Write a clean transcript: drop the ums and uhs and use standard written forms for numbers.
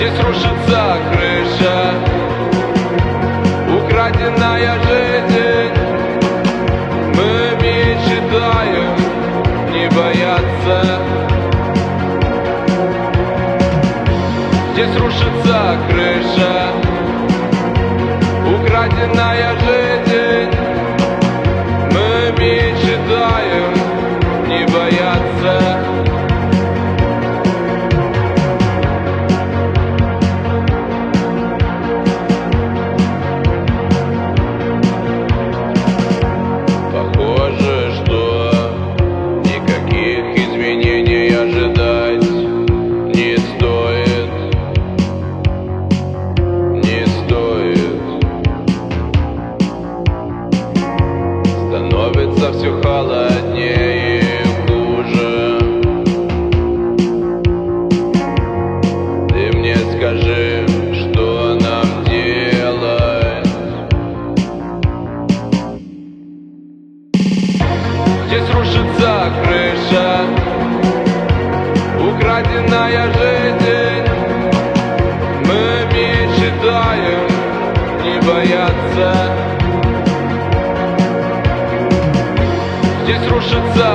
Здесь рушится крыша, украденная жизнь. Мы мечтаем не бояться. Здесь рушится крыша, украденная жизнь. Мы мечтаем не бояться. Похоже, что никаких изменений ожидать не стоит, не стоит. Становится все холоднее и хуже. Ты мне скажи, что нам делать? Здесь рушится крыша, украденная жизнь. Мы мечтаем не бояться. Здесь рушится